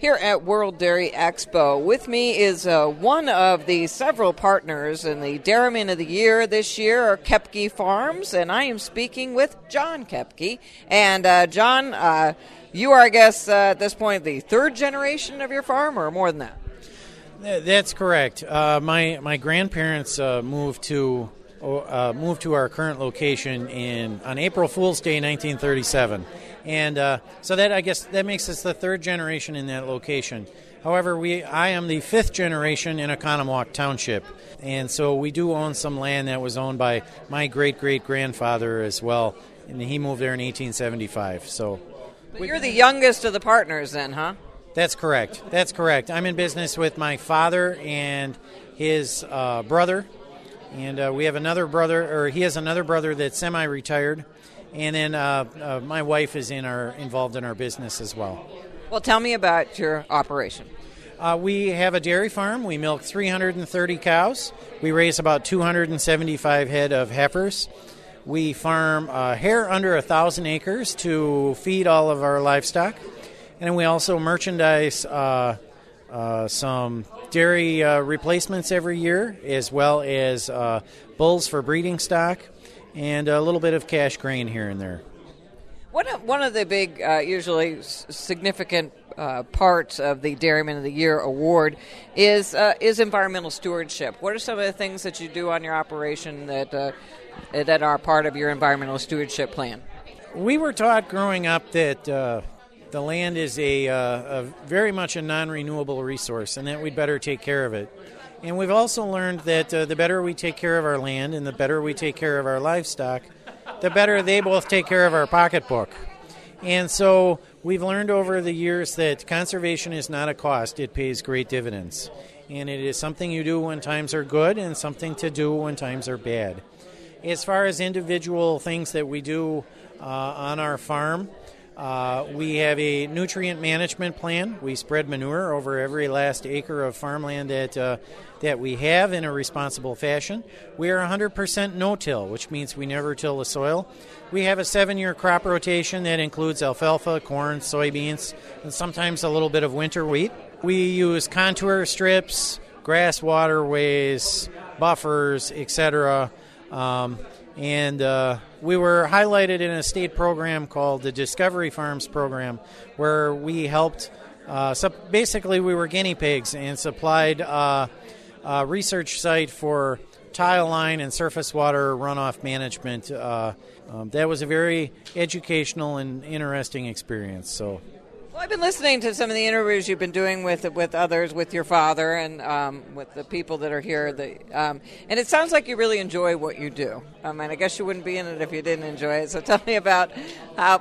here at World Dairy Expo. With me is one of the several partners in the Dairyman of the Year this year, are Koepke Farms, and I am speaking with John Koepke. And John, you are, I guess, at this point, the third generation of your farm, or more than that? That's correct. My grandparents moved to our current location on April Fool's Day, 1937. And so that, I guess, that makes us the third generation in that location. However, I am the fifth generation in Oconomowoc Township. And so we do own some land that was owned by my great-great-grandfather as well. And he moved there in 1875. So, but you're the youngest of the partners then, huh? That's correct. I'm in business with my father and his brother. And we have another brother, or he has another brother that's semi-retired. And then my wife is involved in our business as well. Well, tell me about your operation. We have a dairy farm. We milk 330 cows. We raise about 275 head of heifers. We farm hair under 1,000 acres to feed all of our livestock. And we also merchandise some dairy replacements every year, as well as bulls for breeding stock, and a little bit of cash grain here and there. One of the big, usually significant parts of the Dairyman of the Year award is environmental stewardship. What are some of the things that you do on your operation that are part of your environmental stewardship plan? We were taught growing up that the land is a very much a non-renewable resource, and that we'd better take care of it. And we've also learned that the better we take care of our land and the better we take care of our livestock, the better they both take care of our pocketbook. And so we've learned over the years that conservation is not a cost. It pays great dividends. And it is something you do when times are good and something to do when times are bad. As far as individual things that we do on our farm, we have a nutrient management plan. We spread manure over every last acre of farmland that we have in a responsible fashion. We are 100% no-till, which means we never till the soil. We have a 7-year crop rotation that includes alfalfa, corn, soybeans, and sometimes a little bit of winter wheat. We use contour strips, grass waterways, buffers, etc., and we were highlighted in a state program called the Discovery Farms program, where we helped, basically we were guinea pigs and supplied a research site for tile line and surface water runoff management. That was a very educational and interesting experience. So. Well, I've been listening to some of the interviews you've been doing with others, with your father, and with the people that are here. And it sounds like you really enjoy what you do. And I guess you wouldn't be in it if you didn't enjoy it. So tell me about how,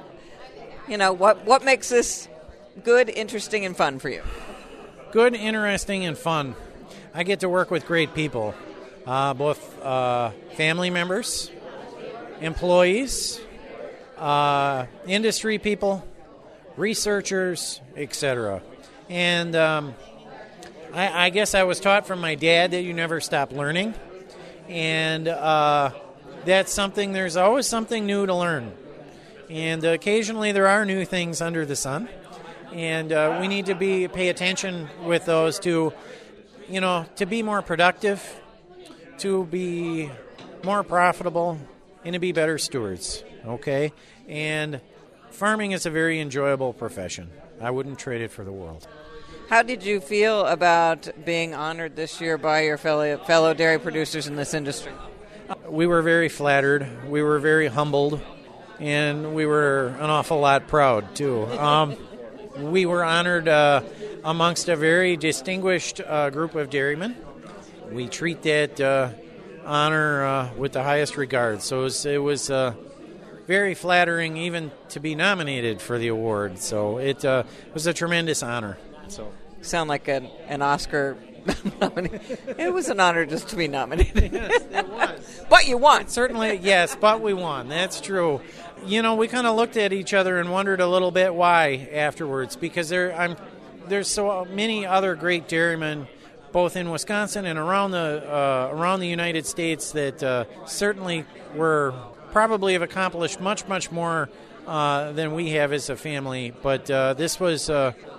what makes this good, interesting, and fun for you? Good, interesting, and fun. I get to work with great people, both family members, employees, industry people, researchers, etc. And I guess I was taught from my dad that you never stop learning. And that's something, there's always something new to learn. And occasionally there are new things under the sun. And we need to pay attention with those to be more productive, to be more profitable, and to be better stewards. Okay? And farming is a very enjoyable profession. I wouldn't trade it for the world. How did you feel about being honored this year by your fellow dairy producers in this industry? We were very flattered. We were very humbled. And we were an awful lot proud, too. We were honored amongst a very distinguished group of dairymen. We treat that honor with the highest regard. So it was very flattering even to be nominated for the award. So it was a tremendous honor. So sound like an Oscar nominee. It was an honor just to be nominated. Yes, it was. But you won. Certainly, yes, but we won. That's true. We kind of looked at each other and wondered a little bit why afterwards, because there's so many other great dairymen, both in Wisconsin and around the United States, that certainly were probably have accomplished much, much more than we have as a family. But this was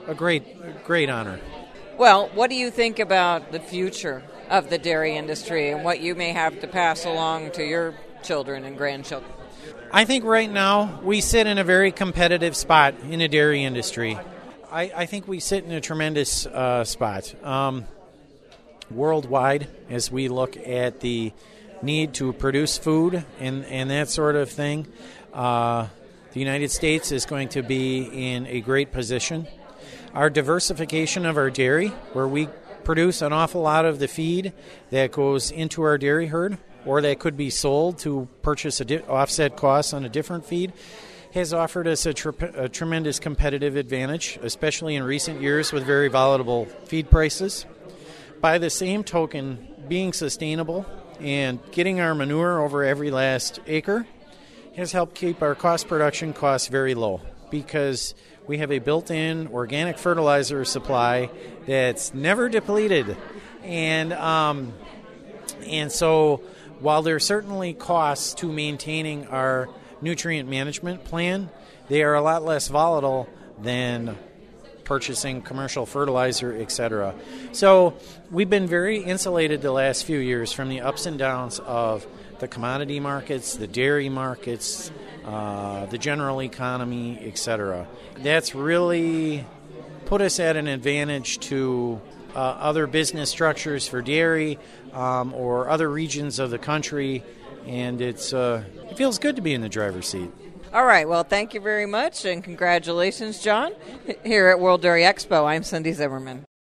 a great honor. Well, what do you think about the future of the dairy industry and what you may have to pass along to your children and grandchildren? I think right now we sit in a very competitive spot in the dairy industry. I think we sit in a tremendous spot. Worldwide, as we look at the need to produce food and that sort of thing, the United States is going to be in a great position. Our diversification of our dairy, where we produce an awful lot of the feed that goes into our dairy herd, or that could be sold to purchase offset costs on a different feed, has offered us a tremendous competitive advantage, especially in recent years with very volatile feed prices. By the same token, being sustainable and getting our manure over every last acre has helped keep our production costs very low, because we have a built-in organic fertilizer supply that's never depleted. And so while there are certainly costs to maintaining our nutrient management plan, they are a lot less volatile than purchasing commercial fertilizer, etc. So we've been very insulated the last few years from the ups and downs of the commodity markets, the dairy markets, the general economy, etc. That's really put us at an advantage to other business structures for dairy or other regions of the country, and it feels good to be in the driver's seat. All right. Well, thank you very much, and congratulations, John. Here at World Dairy Expo, I'm Cindy Zimmerman.